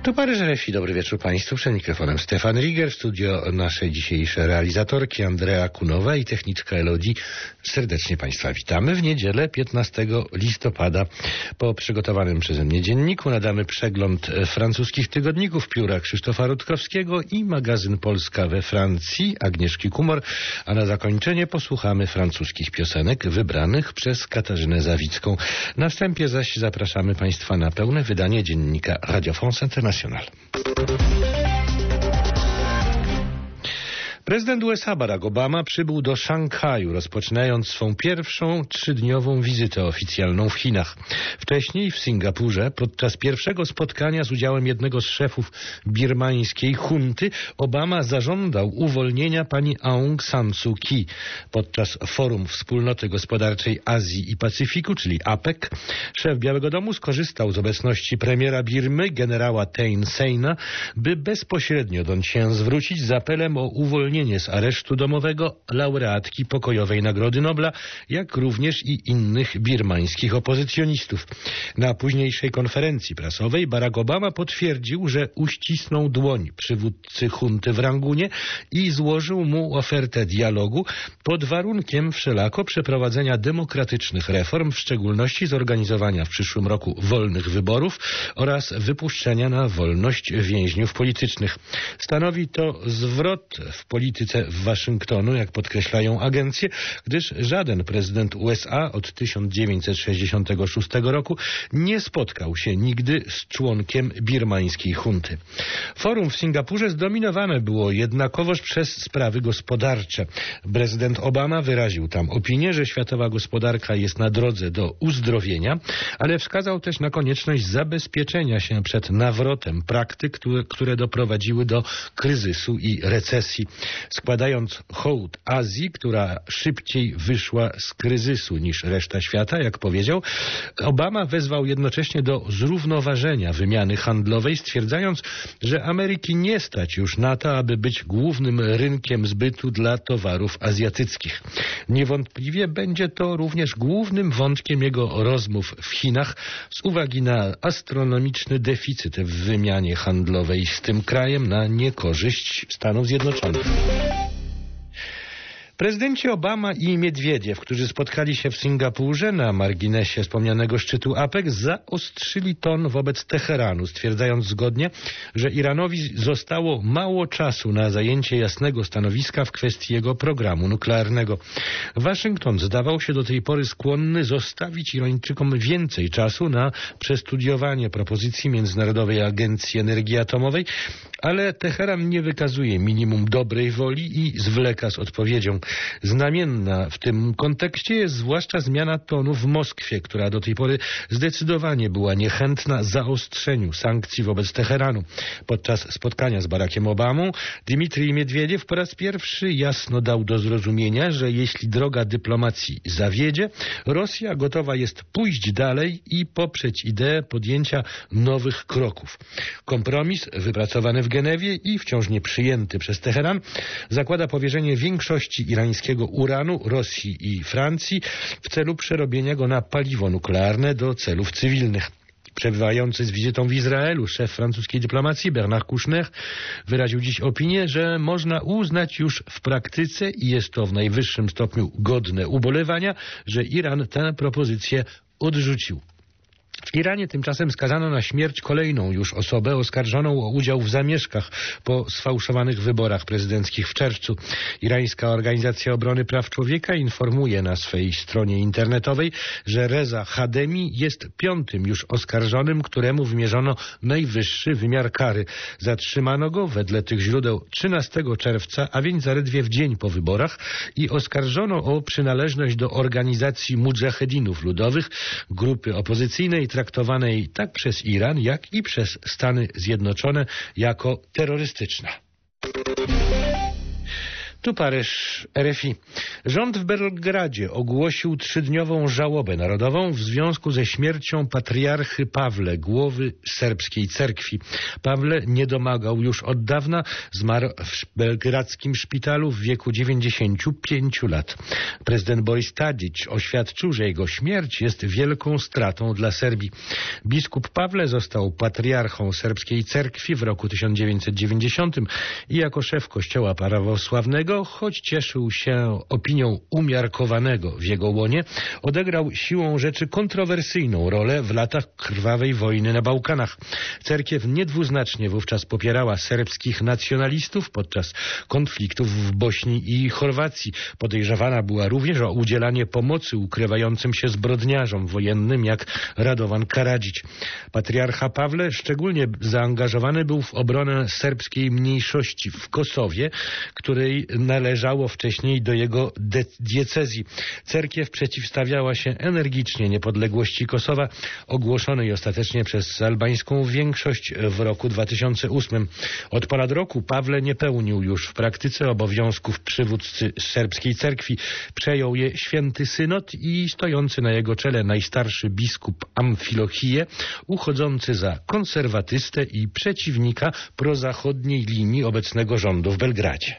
Tu Paryż RFI, dobry wieczór Państwu. Przed mikrofonem Stefan Riger, studio naszej dzisiejszej realizatorki Andrea Kunowa i techniczka Elodie. Serdecznie Państwa witamy. W niedzielę 15 listopada po przygotowanym przeze mnie dzienniku nadamy przegląd francuskich tygodników pióra Krzysztofa Rutkowskiego i magazyn Polska we Francji Agnieszki Kumor, a na zakończenie posłuchamy francuskich piosenek wybranych przez Katarzynę Zawicką. Na wstępie zaś zapraszamy Państwa na pełne wydanie dziennika Radio France International. Prezydent USA Barack Obama przybył do Szanghaju, rozpoczynając swą pierwszą 3-dniową wizytę oficjalną w Chinach. Wcześniej w Singapurze, podczas pierwszego spotkania z udziałem jednego z szefów birmańskiej junty, Obama zażądał uwolnienia pani Aung San Suu Kyi. Podczas forum Wspólnoty Gospodarczej Azji i Pacyfiku, czyli APEC, szef Białego Domu skorzystał z obecności premiera Birmy, generała Thein Seina, by bezpośrednio do się zwrócić z apelem o uwolnienie z aresztu domowego laureatki pokojowej Nagrody Nobla, jak również i innych birmańskich opozycjonistów. Na późniejszej konferencji prasowej Barack Obama potwierdził, że uścisnął dłoń przywódcy junty w Rangunie i złożył mu ofertę dialogu pod warunkiem wszelako przeprowadzenia demokratycznych reform, w szczególności zorganizowania w przyszłym roku wolnych wyborów oraz wypuszczenia na wolność więźniów politycznych. Stanowi to zwrot w polityce Waszyngtonu, jak podkreślają agencje, gdyż żaden prezydent USA od 1966 roku nie spotkał się nigdy z członkiem birmańskiej junty. Forum w Singapurze zdominowane było jednakowoż przez sprawy gospodarcze. Prezydent Obama wyraził tam opinię, że światowa gospodarka jest na drodze do uzdrowienia, ale wskazał też na konieczność zabezpieczenia się przed nawrotem praktyk, które doprowadziły do kryzysu i recesji. Składając hołd Azji, która szybciej wyszła z kryzysu niż reszta świata, jak powiedział, Obama wezwał jednocześnie do zrównoważenia wymiany handlowej, stwierdzając, że Ameryki nie stać już na to, aby być głównym rynkiem zbytu dla towarów azjatyckich. Niewątpliwie będzie to również głównym wątkiem jego rozmów w Chinach z uwagi na astronomiczny deficyt w wymianie handlowej z tym krajem na niekorzyść Stanów Zjednoczonych. Prezydenci Obama i Miedwiediew, którzy spotkali się w Singapurze na marginesie wspomnianego szczytu APEC, zaostrzyli ton wobec Teheranu, stwierdzając zgodnie, że Iranowi zostało mało czasu na zajęcie jasnego stanowiska w kwestii jego programu nuklearnego. Waszyngton zdawał się do tej pory skłonny zostawić Irańczykom więcej czasu na przestudiowanie propozycji Międzynarodowej Agencji Energii Atomowej, ale Teheran nie wykazuje minimum dobrej woli i zwleka z odpowiedzią. Znamienna w tym kontekście jest zwłaszcza zmiana tonu w Moskwie, która do tej pory zdecydowanie była niechętna zaostrzeniu sankcji wobec Teheranu. Podczas spotkania z Barackiem Obamą Dmitrij Miedwiediew po raz pierwszy jasno dał do zrozumienia, że jeśli droga dyplomacji zawiedzie, Rosja gotowa jest pójść dalej i poprzeć ideę podjęcia nowych kroków. Kompromis wypracowany w Genewie i wciąż nie przyjęty przez Teheran zakłada powierzenie większości irańskiego uranu Rosji i Francji w celu przerobienia go na paliwo nuklearne do celów cywilnych. Przebywający z wizytą w Izraelu szef francuskiej dyplomacji Bernard Kouchner wyraził dziś opinię, że można uznać już w praktyce, i jest to w najwyższym stopniu godne ubolewania, że Iran tę propozycję odrzucił. W Iranie tymczasem skazano na śmierć kolejną już osobę oskarżoną o udział w zamieszkach po sfałszowanych wyborach prezydenckich w czerwcu. Irańska Organizacja Obrony Praw Człowieka informuje na swej stronie internetowej, że Reza Hademi jest 5. już oskarżonym, któremu wymierzono najwyższy wymiar kary. Zatrzymano go wedle tych źródeł 13 czerwca, a więc zaledwie w dzień po wyborach, i oskarżono o przynależność do organizacji Mudżahedinów Ludowych, grupy opozycyjnej traktowanej tak przez Iran, jak i przez Stany Zjednoczone jako terrorystyczna. Tu Paryż, RFI. Rząd w Belgradzie ogłosił 3-dniową żałobę narodową w związku ze śmiercią patriarchy Pawle, głowy serbskiej cerkwi. Pawle nie domagał już od dawna, zmarł w belgradzkim szpitalu w wieku 95 lat. Prezydent Boris Tadić oświadczył, że jego śmierć jest wielką stratą dla Serbii. Biskup Pawle został patriarchą serbskiej cerkwi w roku 1990 i jako szef kościoła prawosławnego, choć cieszył się opinią umiarkowanego w jego łonie, odegrał siłą rzeczy kontrowersyjną rolę w latach krwawej wojny na Bałkanach. Cerkiew niedwuznacznie wówczas popierała serbskich nacjonalistów podczas konfliktów w Bośni i Chorwacji. Podejrzewana była również o udzielanie pomocy ukrywającym się zbrodniarzom wojennym jak Radovan Karadzić. Patriarcha Pawle szczególnie zaangażowany był w obronę serbskiej mniejszości w Kosowie, której należało wcześniej do jego diecezji. Cerkiew przeciwstawiała się energicznie niepodległości Kosowa, ogłoszonej ostatecznie przez albańską większość w roku 2008. Od ponad roku Pawle nie pełnił już w praktyce obowiązków przywódcy serbskiej cerkwi. Przejął je święty synod i stojący na jego czele najstarszy biskup Amfilohije, uchodzący za konserwatystę i przeciwnika prozachodniej linii obecnego rządu w Belgradzie.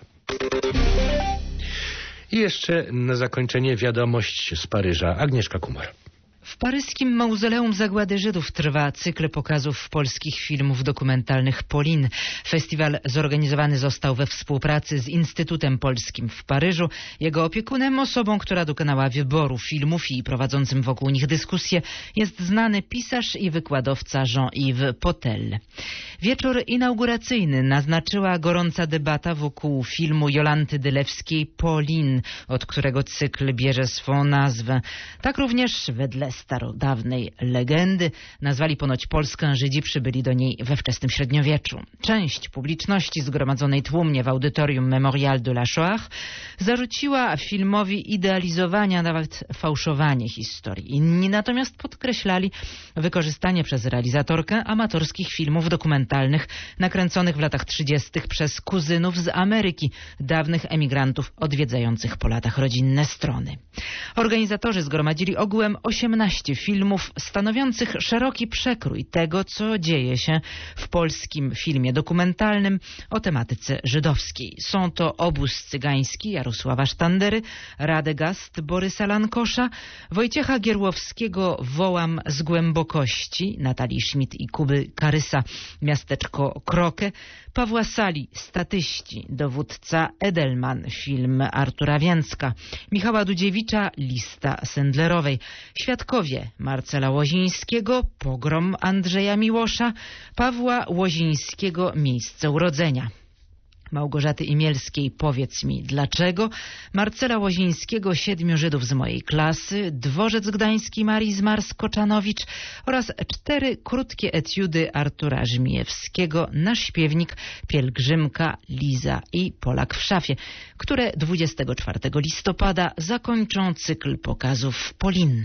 I jeszcze na zakończenie wiadomość z Paryża. Agnieszka Kumar. W paryskim Mauzoleum Zagłady Żydów trwa cykl pokazów polskich filmów dokumentalnych Polin. Festiwal zorganizowany został we współpracy z Instytutem Polskim w Paryżu. Jego opiekunem, osobą, która dokonała wyboru filmów i prowadzącym wokół nich dyskusję, jest znany pisarz i wykładowca Jean-Yves Potel. Wieczór inauguracyjny naznaczyła gorąca debata wokół filmu Jolanty Dylewskiej Polin, od którego cykl bierze swą nazwę. Tak również wedle starodawnej legendy nazwali ponoć Polskę Żydzi przybyli do niej we wczesnym średniowieczu. Część publiczności zgromadzonej tłumnie w audytorium Memorial de la Shoah zarzuciła filmowi idealizowanie, a nawet fałszowanie historii. Inni natomiast podkreślali wykorzystanie przez realizatorkę amatorskich filmów dokumentalnych nakręconych w latach 30. przez kuzynów z Ameryki, dawnych emigrantów odwiedzających po latach rodzinne strony. Organizatorzy zgromadzili ogółem 18 filmów stanowiących szeroki przekrój tego, co dzieje się w polskim filmie dokumentalnym o tematyce żydowskiej. Są to Obóz cygański Jarosława Sztandery, Radegast Borysa Lankosza, Wojciecha Gierłowskiego Wołam z głębokości Natalii Schmidt i Kuby Karysa, Miasteczko Krokę, Pawła Sali Statyści, Dowódca Edelman, film Artura Więcka, Michała Dudziewicza Lista Sendlerowej, Świadkowie Marcela Łozińskiego, Pogrom Andrzeja Miłosza, Pawła Łozińskiego Miejsce urodzenia, Małgorzaty Imielskiej Powiedz mi dlaczego, Marcela Łozińskiego 7 Żydów z mojej klasy, Dworzec Gdański Marii Zmars-Koczanowicz oraz 4 krótkie etiudy Artura Żmijewskiego na śpiewnik, Pielgrzymka, Liza i Polak w szafie, które 24 listopada zakończą cykl pokazów Polin.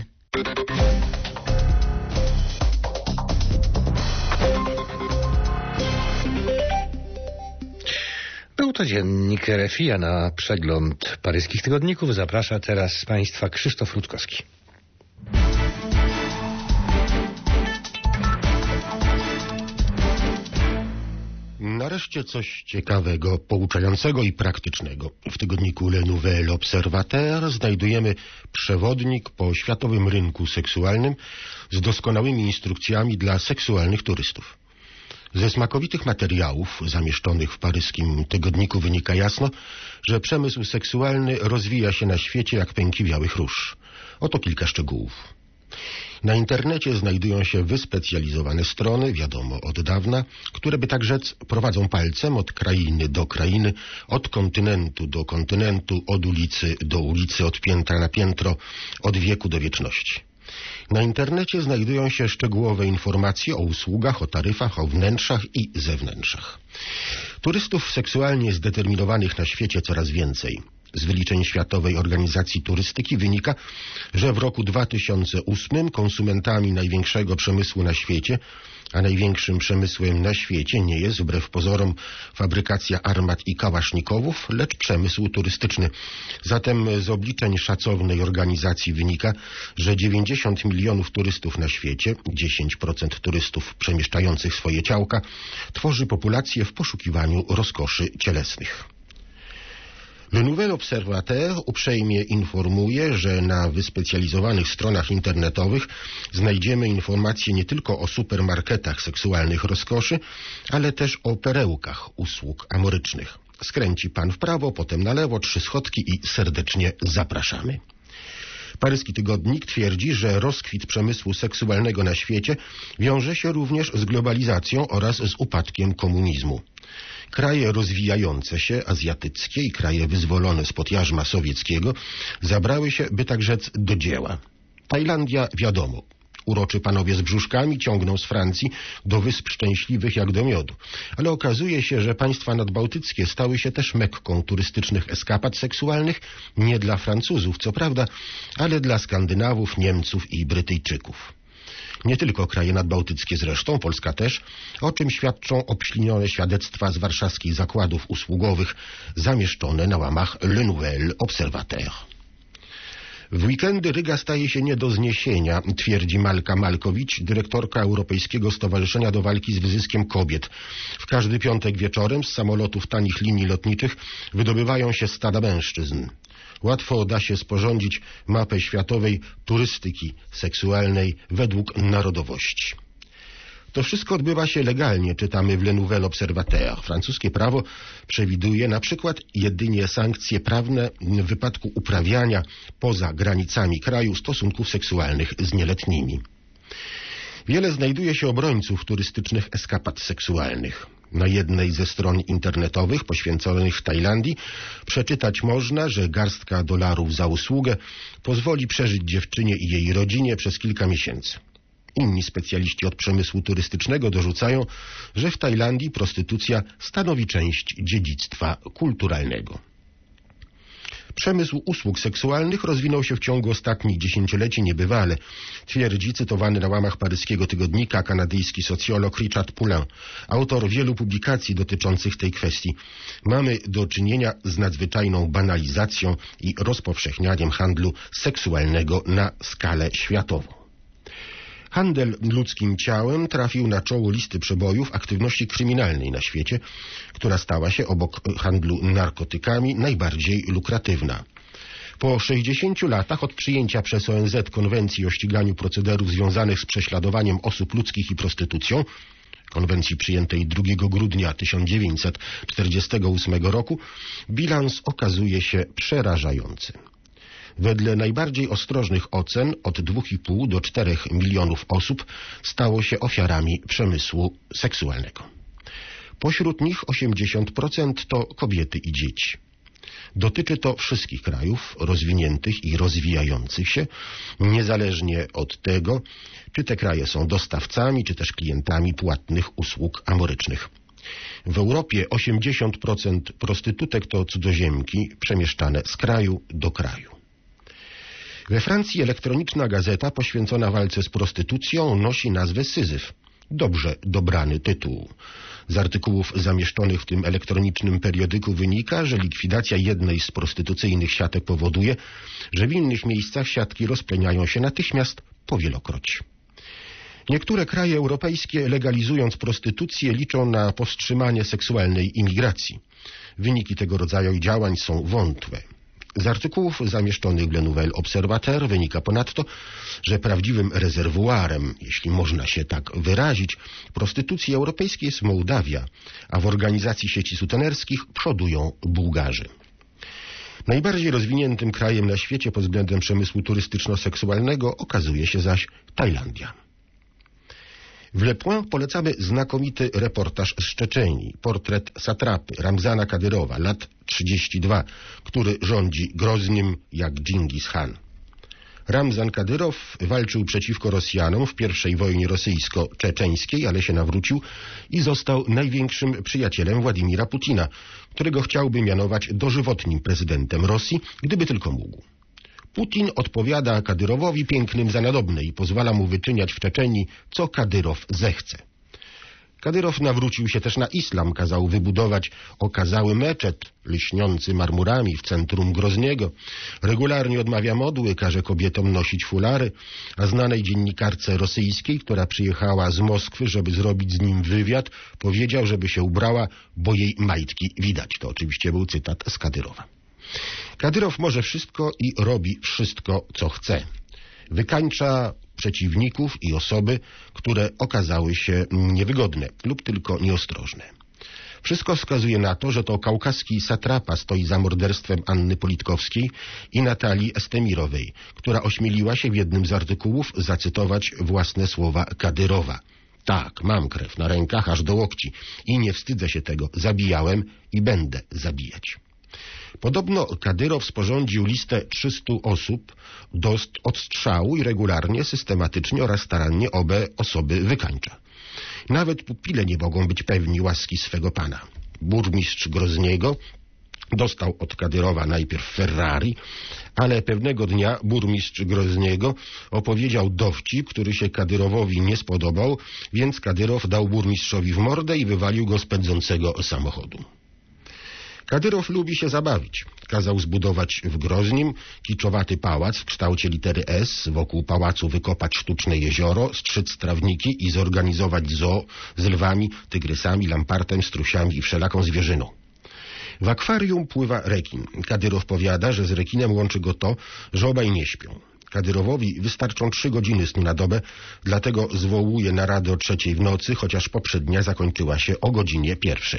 Był to dziennik RFI, a na przegląd paryskich tygodników zaprasza teraz Państwa Krzysztof Rutkowski. Nareszcie coś ciekawego, pouczającego i praktycznego. W tygodniku Le Nouvel Observateur znajdujemy przewodnik po światowym rynku seksualnym z doskonałymi instrukcjami dla seksualnych turystów. Ze smakowitych materiałów zamieszczonych w paryskim tygodniku wynika jasno, że przemysł seksualny rozwija się na świecie jak pęki białych róż. Oto kilka szczegółów. Na internecie znajdują się wyspecjalizowane strony, wiadomo od dawna, które by tak rzec prowadzą palcem od krainy do krainy, od kontynentu do kontynentu, od ulicy do ulicy, od piętra na piętro, od wieku do wieczności. Na internecie znajdują się szczegółowe informacje o usługach, o taryfach, o wnętrzach i zewnętrzach. Turystów seksualnie zdeterminowanych na świecie coraz więcej. Z wyliczeń Światowej Organizacji Turystyki wynika, że w roku 2008 konsumentami największego przemysłu na świecie a największym przemysłem na świecie nie jest, wbrew pozorom, fabrykacja armat i kałasznikowów, lecz przemysł turystyczny. Zatem z obliczeń szacownej organizacji wynika, że 90 milionów turystów na świecie, 10% turystów przemieszczających swoje ciałka, tworzy populację w poszukiwaniu rozkoszy cielesnych. Le Nouvel Observateur uprzejmie informuje, że na wyspecjalizowanych stronach internetowych znajdziemy informacje nie tylko o supermarketach seksualnych rozkoszy, ale też o perełkach usług amorycznych. Skręci pan w prawo, potem na lewo, 3 schodki i serdecznie zapraszamy. Paryski tygodnik twierdzi, że rozkwit przemysłu seksualnego na świecie wiąże się również z globalizacją oraz z upadkiem komunizmu. Kraje rozwijające się, azjatyckie i kraje wyzwolone spod jarzma sowieckiego zabrały się, by tak rzec, do dzieła. Tajlandia wiadomo. Uroczy panowie z brzuszkami ciągną z Francji do Wysp Szczęśliwych jak do miodu. Ale okazuje się, że państwa nadbałtyckie stały się też Mekką turystycznych eskapad seksualnych, nie dla Francuzów, co prawda, ale dla Skandynawów, Niemców i Brytyjczyków. Nie tylko kraje nadbałtyckie zresztą, Polska też, o czym świadczą obślinione świadectwa z warszawskich zakładów usługowych zamieszczone na łamach Le Nouvel Observateur. W weekendy Ryga staje się nie do zniesienia, twierdzi Malka Malkowicz, dyrektorka Europejskiego Stowarzyszenia do Walki z Wyzyskiem Kobiet. W każdy piątek wieczorem z samolotów tanich linii lotniczych wydobywają się stada mężczyzn. Łatwo da się sporządzić mapę światowej turystyki seksualnej według narodowości. To wszystko odbywa się legalnie, czytamy w Le Nouvel Observateur. Francuskie prawo przewiduje na przykład jedynie sankcje prawne w wypadku uprawiania poza granicami kraju stosunków seksualnych z nieletnimi. Wiele znajduje się obrońców turystycznych eskapad seksualnych. Na jednej ze stron internetowych poświęconych Tajlandii przeczytać można, że garstka dolarów za usługę pozwoli przeżyć dziewczynie i jej rodzinie przez kilka miesięcy. Inni specjaliści od przemysłu turystycznego dorzucają, że w Tajlandii prostytucja stanowi część dziedzictwa kulturalnego. Przemysł usług seksualnych rozwinął się w ciągu ostatnich dziesięcioleci niebywale, twierdzi cytowany na łamach paryskiego tygodnika kanadyjski socjolog Richard Poulin, autor wielu publikacji dotyczących tej kwestii. Mamy do czynienia z nadzwyczajną banalizacją i rozpowszechnianiem handlu seksualnego na skalę światową. Handel ludzkim ciałem trafił na czoło listy przebojów aktywności kryminalnej na świecie, która stała się obok handlu narkotykami najbardziej lukratywna. Po 60 latach od przyjęcia przez ONZ konwencji o ściganiu procederów związanych z prześladowaniem osób ludzkich i prostytucją, konwencji przyjętej 2 grudnia 1948 roku, bilans okazuje się przerażający. Wedle najbardziej ostrożnych ocen od 2,5 do 4 milionów osób stało się ofiarami przemysłu seksualnego. Pośród nich 80% to kobiety i dzieci. Dotyczy to wszystkich krajów rozwiniętych i rozwijających się, niezależnie od tego, czy te kraje są dostawcami, czy też klientami płatnych usług amorycznych. W Europie 80% prostytutek to cudzoziemki przemieszczane z kraju do kraju. We Francji elektroniczna gazeta poświęcona walce z prostytucją nosi nazwę Syzyf. Dobrze dobrany tytuł. Z artykułów zamieszczonych w tym elektronicznym periodyku wynika, że likwidacja jednej z prostytucyjnych siatek powoduje, że w innych miejscach siatki rozpleniają się natychmiast powielokroć. Niektóre kraje europejskie, legalizując prostytucję, liczą na powstrzymanie seksualnej imigracji. Wyniki tego rodzaju działań są wątłe. Z artykułów zamieszczonych w Le Nouvel Observateur wynika ponadto, że prawdziwym rezerwuarem, jeśli można się tak wyrazić, prostytucji europejskiej jest Mołdawia, a w organizacji sieci sutenerskich przodują Bułgarzy. Najbardziej rozwiniętym krajem na świecie pod względem przemysłu turystyczno-seksualnego okazuje się zaś Tajlandia. W Le Point polecamy znakomity reportaż z Czeczenii, portret satrapy Ramzana Kadyrowa, lat 32, który rządzi Groznym jak Dżingis Khan. Ramzan Kadyrow walczył przeciwko Rosjanom w pierwszej wojnie rosyjsko-czeczeńskiej, ale się nawrócił i został największym przyjacielem Władimira Putina, którego chciałby mianować dożywotnim prezydentem Rosji, gdyby tylko mógł. Putin odpowiada Kadyrowowi pięknym za nadobne i pozwala mu wyczyniać w Czeczenii, co Kadyrow zechce. Kadyrow nawrócił się też na islam, kazał wybudować okazały meczet lśniący marmurami w centrum Grozniego. Regularnie odmawia modły, każe kobietom nosić fulary, a znanej dziennikarce rosyjskiej, która przyjechała z Moskwy, żeby zrobić z nim wywiad, powiedział, żeby się ubrała, bo jej majtki widać. To oczywiście był cytat z Kadyrowa. Kadyrow może wszystko i robi wszystko, co chce. Wykańcza przeciwników i osoby, które okazały się niewygodne lub tylko nieostrożne. Wszystko wskazuje na to, że to kaukaski satrapa stoi za morderstwem Anny Politkowskiej i Natalii Estemirowej, która ośmieliła się w jednym z artykułów zacytować własne słowa Kadyrowa. Tak, mam krew na rękach aż do łokci i nie wstydzę się tego. Zabijałem i będę zabijać. Podobno Kadyrow sporządził listę 300 osób do odstrzału i regularnie, systematycznie oraz starannie obe osoby wykańcza. Nawet pupile nie mogą być pewni łaski swego pana. Burmistrz Grozniego dostał od Kadyrowa najpierw Ferrari, ale pewnego dnia burmistrz Grozniego opowiedział dowcip, który się Kadyrowowi nie spodobał, więc Kadyrow dał burmistrzowi w mordę i wywalił go z pędzącego samochodu. Kadyrow lubi się zabawić. Kazał zbudować w Groznim kiczowaty pałac w kształcie litery S, wokół pałacu wykopać sztuczne jezioro, strzyc trawniki i zorganizować zoo z lwami, tygrysami, lampartem, strusiami i wszelaką zwierzyną. W akwarium pływa rekin. Kadyrow powiada, że z rekinem łączy go to, że obaj nie śpią. Kadyrowowi wystarczą 3 godziny snu na dobę, dlatego zwołuje naradę o 3:00 w nocy, chociaż poprzednia zakończyła się o godzinie 1:00.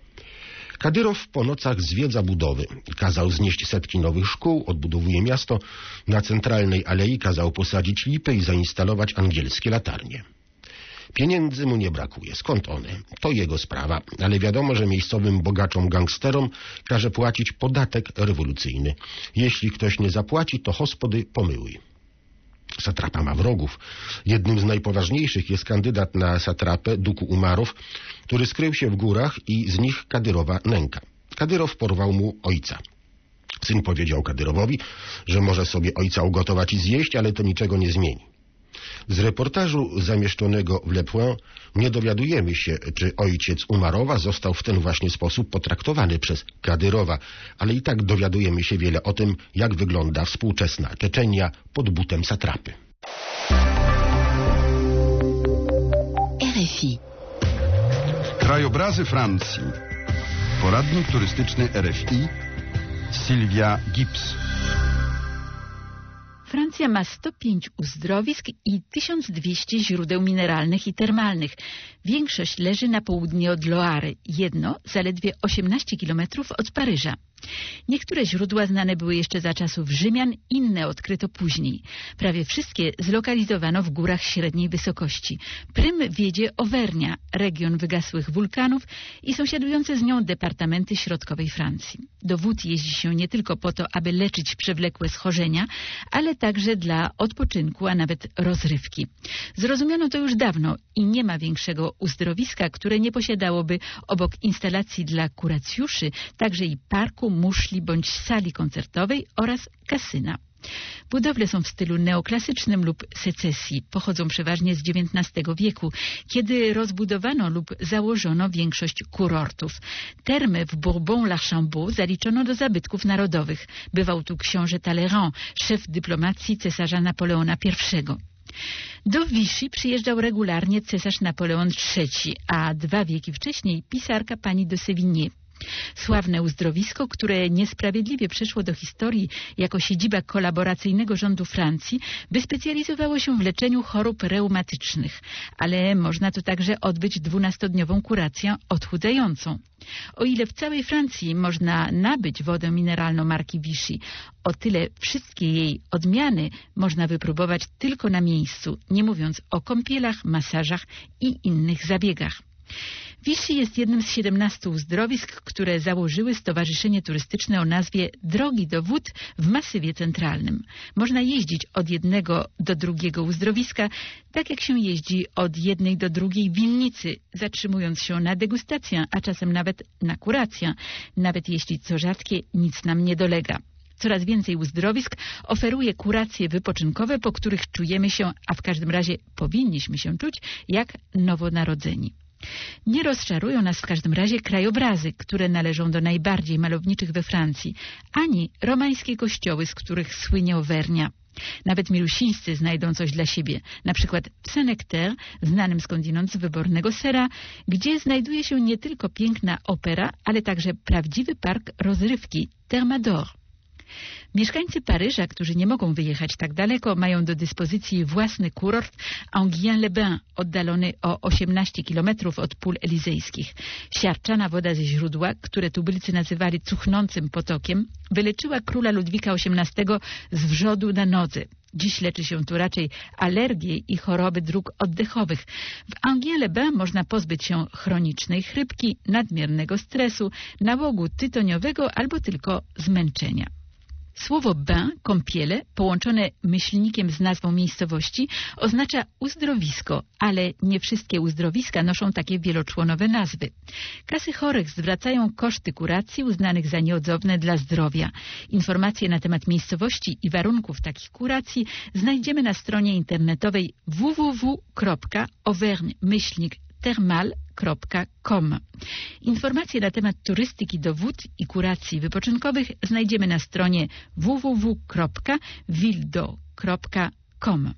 Kadyrow po nocach zwiedza budowy. Kazał znieść setki nowych szkół, odbudowuje miasto. Na centralnej alei kazał posadzić lipy i zainstalować angielskie latarnie. Pieniędzy mu nie brakuje. Skąd one? To jego sprawa, ale wiadomo, że miejscowym bogaczom gangsterom każe płacić podatek rewolucyjny. Jeśli ktoś nie zapłaci, to hospody pomyły. Satrapa ma wrogów. Jednym z najpoważniejszych jest kandydat na satrapę Duku Umarow, który skrył się w górach i z nich Kadyrowa nęka. Kadyrow porwał mu ojca. Syn powiedział Kadyrowowi, że może sobie ojca ugotować i zjeść, ale to niczego nie zmieni. Z reportażu zamieszczonego w Le Point nie dowiadujemy się, czy ojciec Umarowa został w ten właśnie sposób potraktowany przez Kadyrowa, ale i tak dowiadujemy się wiele o tym, jak wygląda współczesna Czeczenia pod butem satrapy. RFI. Krajobrazy Francji. Poradnik turystyczny RFI. Sylwia Gibbs. Francja ma 105 uzdrowisk i 1200 źródeł mineralnych i termalnych. Większość leży na południe od Loary, jedno zaledwie 18 kilometrów od Paryża. Niektóre źródła znane były jeszcze za czasów Rzymian, inne odkryto później. Prawie wszystkie zlokalizowano w górach średniej wysokości. Prym wiedzie Auvernia, region wygasłych wulkanów i sąsiadujące z nią departamenty środkowej Francji. Do wód jeździ się nie tylko po to, aby leczyć przewlekłe schorzenia, ale także dla odpoczynku, a nawet rozrywki. Zrozumiano to już dawno i nie ma większego uzdrowiska, które nie posiadałoby obok instalacji dla kuracjuszy także i parku, muszli bądź sali koncertowej oraz kasyna. Budowle są w stylu neoklasycznym lub secesji. Pochodzą przeważnie z XIX wieku, kiedy rozbudowano lub założono większość kurortów. Termy w Bourbon-l'Archambault zaliczono do zabytków narodowych. Bywał tu książę Talleyrand, szef dyplomacji cesarza Napoleona I. Do Vichy przyjeżdżał regularnie cesarz Napoleon III, a 2 wieki wcześniej pisarka pani de Sévigné. Sławne uzdrowisko, które niesprawiedliwie przeszło do historii jako siedziba kolaboracyjnego rządu Francji, wyspecjalizowało się w leczeniu chorób reumatycznych, ale można tu także odbyć 12-dniową kurację odchudzającą. O ile w całej Francji można nabyć wodę mineralną marki Vichy, o tyle wszystkie jej odmiany można wypróbować tylko na miejscu, nie mówiąc o kąpielach, masażach i innych zabiegach. Vichy jest jednym z 17 uzdrowisk, które założyły Stowarzyszenie Turystyczne o nazwie Drogi do Wód w Masywie Centralnym. Można jeździć od jednego do drugiego uzdrowiska, tak jak się jeździ od jednej do drugiej winnicy, zatrzymując się na degustację, a czasem nawet na kurację, nawet jeśli co rzadkie nic nam nie dolega. Coraz więcej uzdrowisk oferuje kuracje wypoczynkowe, po których czujemy się, a w każdym razie powinniśmy się czuć, jak nowonarodzeni. Nie rozczarują nas w każdym razie krajobrazy, które należą do najbardziej malowniczych we Francji, ani romańskie kościoły, z których słynie Auvernia. Nawet milusińscy znajdą coś dla siebie, na przykład w Saint-Nectaire, znanym skądinąd z wybornego sera, gdzie znajduje się nie tylko piękna opera, ale także prawdziwy park rozrywki Thermador. Mieszkańcy Paryża, którzy nie mogą wyjechać tak daleko, mają do dyspozycji własny kurort Enghien-les-Bains, oddalony o 18 km od pól elizejskich. Siarczana woda ze źródła, które tubylcy nazywali cuchnącym potokiem, wyleczyła króla Ludwika XVIII z wrzodu na nodze. Dziś leczy się tu raczej alergie i choroby dróg oddechowych. W Enghien-les-Bains można pozbyć się chronicznej chrypki, nadmiernego stresu, nałogu tytoniowego albo tylko zmęczenia. Słowo bain, kąpiele, połączone myślnikiem z nazwą miejscowości, oznacza uzdrowisko, ale nie wszystkie uzdrowiska noszą takie wieloczłonowe nazwy. Kasy chorych zwracają koszty kuracji uznanych za nieodzowne dla zdrowia. Informacje na temat miejscowości i warunków takich kuracji znajdziemy na stronie internetowej www.auvergne-thermal.com. Informacje na temat turystyki do wód i kuracji wypoczynkowych znajdziemy na stronie www.villedo.com.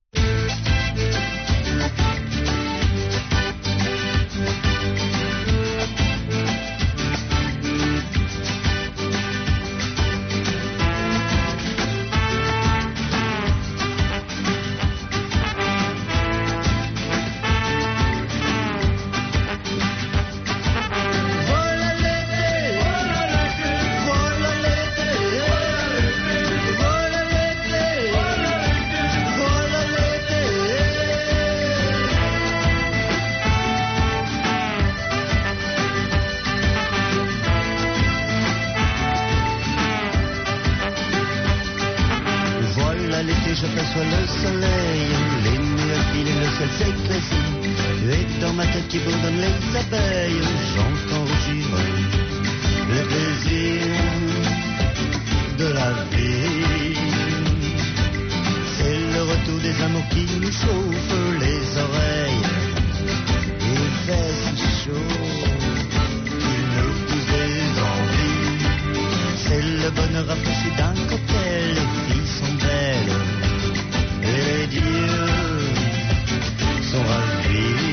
J'aperçois le soleil, les nuages filent et le ciel s'éclaircit. Et dans ma tête qui bourdonne les abeilles, j'entends rougir le plaisir de la vie. C'est le retour des amours qui nous chauffent les oreilles. Il fait si chaud qu'il nous pousse des envies. C'est le bonheur rafraîchi d'un cocktail, les filles sont belles. Et les dieux sont ravis.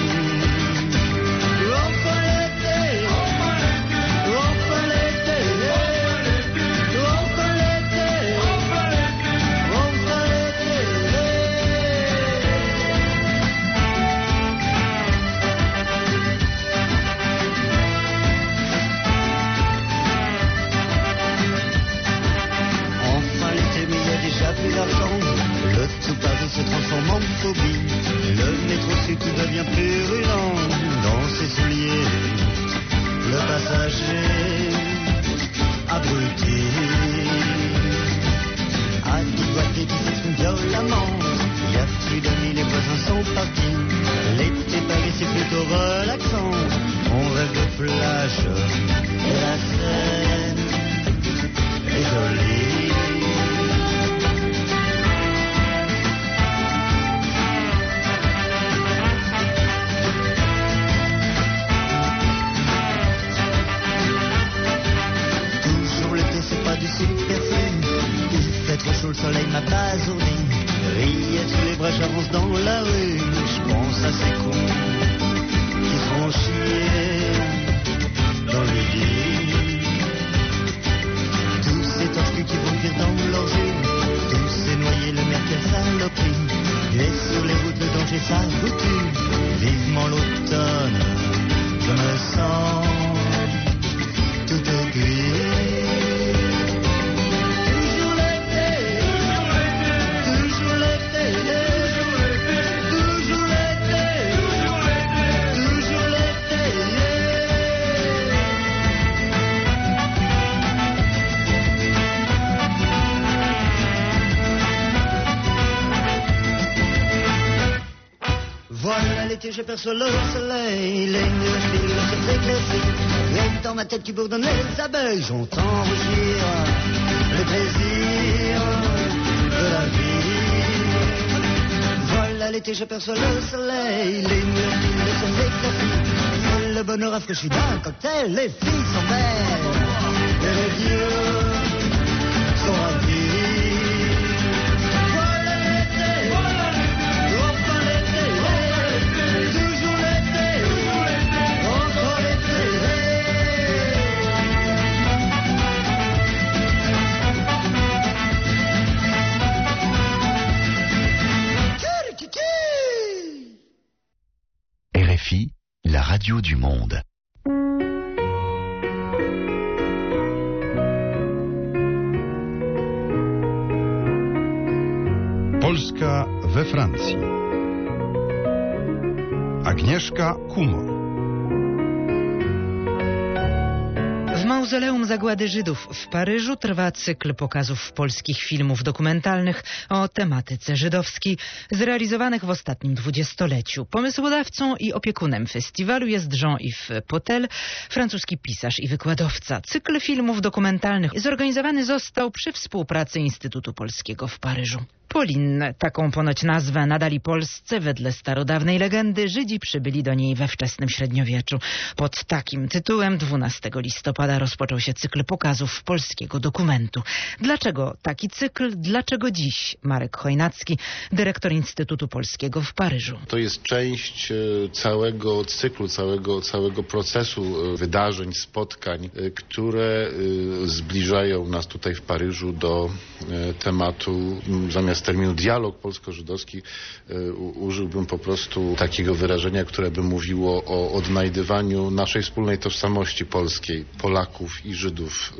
Enfin l'été, enfin l'été, enfin l'été, enfin l'été, enfin l'été. Enfin l'été, mais il y a déjà plus d'argent. Le tout Paris se transforme en phobie. Le métro sud tout devient purulent dans ses souliers. Le passager abruti a tout boîté qui s'exprime violemment. Il y a plus d'amis, les voisins sont partis. L'été Paris c'est plutôt relaxant. On rêve de plage et la Seine est jolie. Il fait trop chaud, le soleil m'a basourdi. Riez sous les bras, j'avance dans la rue. Je pense à ces cons qui se font chier dans le lit. Tous ces tortues qui vont cuire dans leurs yeux. Tous ces noyés, le mer, quelle saloperie. Et sur les routes, le danger s'aboutit. Vivement l'automne, je me sens tout aiguille. Voilà l'été, j'aperçois le soleil, les nuages filent, le ciel s'éclaircit. Et dans ma tête qui bourdonne les abeilles, j'entends rougir le plaisir de la vie. Voilà l'été. l'été j'aperçois le soleil, les murs filent sur les tapis, le bonheur rafraîchi d'un cocktail, les filles sont belles, et les vieux sont ravis. Voilà l'été, enfin l'été, toujours l'été, encore l'été. RFI, la radio du monde. Polska we Francji. Agnieszka Kumor. W Mauzoleum Zagłady Żydów w Paryżu trwa cykl pokazów polskich filmów dokumentalnych o tematyce żydowskiej, zrealizowanych w ostatnim dwudziestoleciu. Pomysłodawcą i opiekunem festiwalu jest Jean-Yves Potel, francuski pisarz i wykładowca. Cykl filmów dokumentalnych zorganizowany został przy współpracy Instytutu Polskiego w Paryżu. Polin, taką ponoć nazwę nadali Polsce wedle starodawnej legendy, Żydzi przybyli do niej we wczesnym średniowieczu. Pod takim tytułem 12 listopada rozpoczął się cykl pokazów polskiego dokumentu. Dlaczego taki cykl? Dlaczego dziś? Marek Chojnacki, dyrektor Instytutu Polskiego w Paryżu. To jest część całego cyklu, całego procesu wydarzeń, spotkań, które zbliżają nas tutaj w Paryżu do tematu, zamiast terminu dialog polsko-żydowski użyłbym po prostu takiego wyrażenia, które by mówiło o odnajdywaniu naszej wspólnej tożsamości polskiej, Polaków i Żydów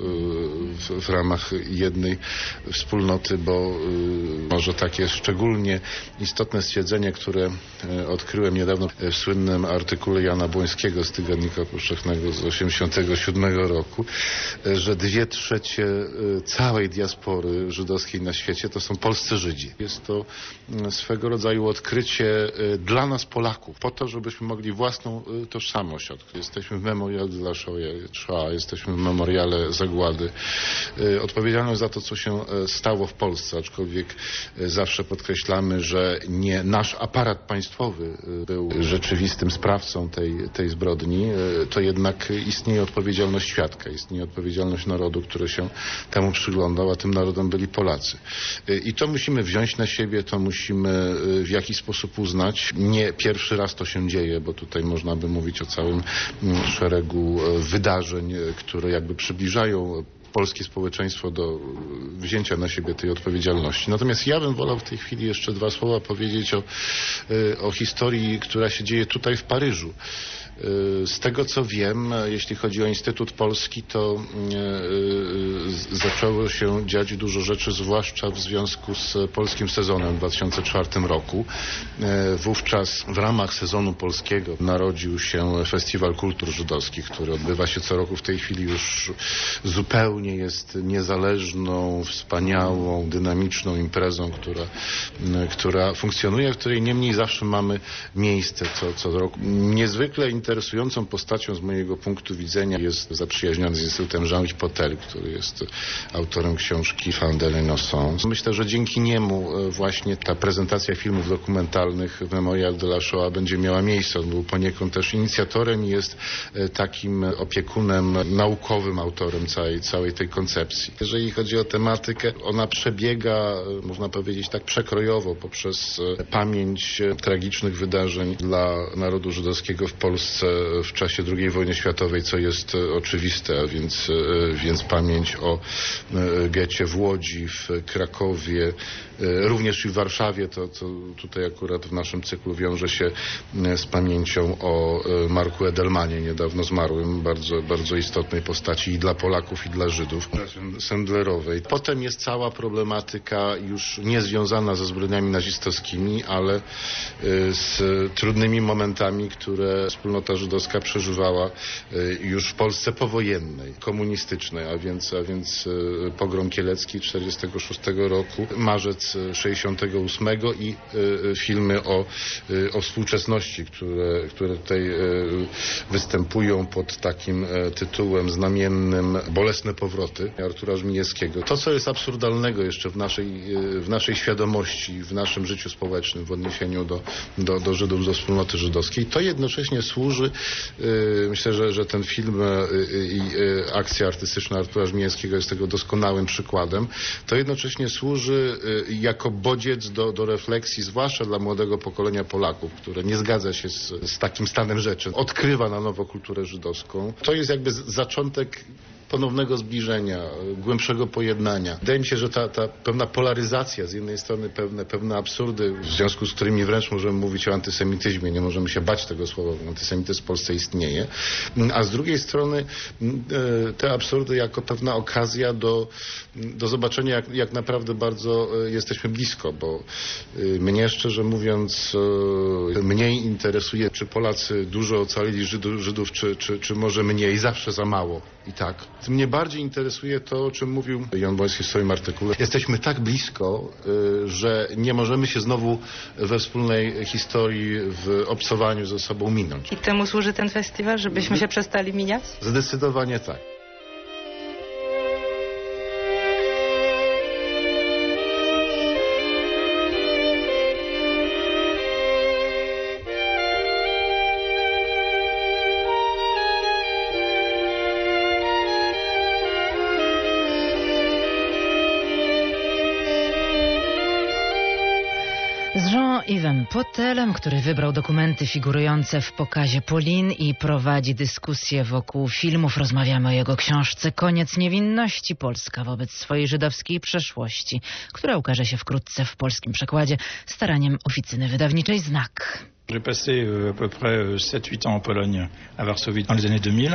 w ramach jednej wspólnoty, bo może takie szczególnie istotne stwierdzenie, które odkryłem niedawno w słynnym artykule Jana Błońskiego z Tygodnika Powszechnego z 1987 roku, że 2/3 całej diaspory żydowskiej na świecie to są polscy Żydzi. Jest to swego rodzaju odkrycie dla nas Polaków, po to, żebyśmy mogli własną tożsamość odkryć. Jesteśmy w Memoriale de la Shoah, jesteśmy w Memoriale Zagłady. Odpowiedzialność za to, co się stało w Polsce, aczkolwiek zawsze podkreślamy, że nie nasz aparat państwowy był rzeczywistym sprawcą tej zbrodni, to jednak istnieje odpowiedzialność świadka, istnieje odpowiedzialność narodu, który się temu przyglądał, a tym narodem byli Polacy. I to musimy wziąć na siebie, to musimy w jakiś sposób uznać. Nie pierwszy raz to się dzieje, bo tutaj można by mówić o całym szeregu wydarzeń, które jakby przybliżają polskie społeczeństwo do wzięcia na siebie tej odpowiedzialności. Natomiast ja bym wolał w tej chwili jeszcze 2 słowa powiedzieć o historii, która się dzieje tutaj w Paryżu. Z tego co wiem, jeśli chodzi o Instytut Polski, to zaczęło się dziać dużo rzeczy, zwłaszcza w związku z polskim sezonem w 2004 roku. Wówczas w ramach sezonu polskiego narodził się Festiwal Kultur Żydowskich, który odbywa się co roku. W tej chwili już zupełnie jest niezależną, wspaniałą, dynamiczną imprezą, która funkcjonuje, w której niemniej zawsze mamy miejsce co roku. Niezwykle interesującą postacią z mojego punktu widzenia jest zaprzyjaźniony z Instytutem Jean-Yves Potel, który jest autorem książki Fin de l'Innocence. Myślę, że dzięki niemu właśnie ta prezentacja filmów dokumentalnych w Memorial de la Shoah będzie miała miejsce. On był poniekąd też inicjatorem i jest takim opiekunem naukowym, autorem całej tej koncepcji. Jeżeli chodzi o tematykę, ona przebiega, można powiedzieć tak przekrojowo, poprzez pamięć tragicznych wydarzeń dla narodu żydowskiego w Polsce w czasie II wojny światowej, co jest oczywiste, a więc pamięć o getcie w Łodzi, w Krakowie, również i w Warszawie, to tutaj akurat w naszym cyklu wiąże się z pamięcią o Marku Edelmanie, niedawno zmarłym, bardzo, bardzo istotnej postaci i dla Polaków, i dla Żydów, Sendlerowej. Potem jest cała problematyka już nie związana ze zbrodniami nazistowskimi, ale z trudnymi momentami, które wspólnota wspólnota żydowska przeżywała już w Polsce powojennej, komunistycznej, a więc pogrom kielecki 1946 roku, marzec 1968 i filmy o współczesności, które tutaj występują pod takim tytułem znamiennym Bolesne powroty Artura Żmijewskiego. To, co jest absurdalnego jeszcze w naszej świadomości, w naszym życiu społecznym w odniesieniu do Żydów, do wspólnoty żydowskiej, to jednocześnie służy, myślę, że ten film i akcja artystyczna Artura Żmijewskiego jest tego doskonałym przykładem, to jednocześnie służy jako bodziec do refleksji, zwłaszcza dla młodego pokolenia Polaków, które nie zgadza się z takim stanem rzeczy, odkrywa na nowo kulturę żydowską. To jest jakby zaczątek ponownego zbliżenia, głębszego pojednania. Wydaje mi się, że ta pewna polaryzacja, z jednej strony pewne absurdy, w związku z którymi wręcz możemy mówić o antysemityzmie, nie możemy się bać tego słowa, bo antysemityzm w Polsce istnieje, a z drugiej strony te absurdy jako pewna okazja do zobaczenia, jak naprawdę bardzo jesteśmy blisko, bo mnie, szczerze mówiąc, mniej interesuje, czy Polacy dużo ocalili Żydów, czy może mniej, zawsze za mało i tak. Mnie bardziej interesuje to, o czym mówił Jan Błoński w swoim artykule. Jesteśmy tak blisko, że nie możemy się znowu we wspólnej historii, w obcowaniu ze sobą minąć. I temu służy ten festiwal, żebyśmy się przestali mijać? Zdecydowanie tak. Z Jean-Yvesem Potelem, który wybrał dokumenty figurujące w pokazie Pauline i prowadzi dyskusję wokół filmów. Rozmawiamy o jego książce Koniec niewinności. Polska wobec swojej żydowskiej przeszłości, która ukaże się wkrótce w polskim przekładzie staraniem oficyny wydawniczej Znak. J'ai passé à peu près 7-8 ans en Pologne, à Varsovie, dans les années 2000.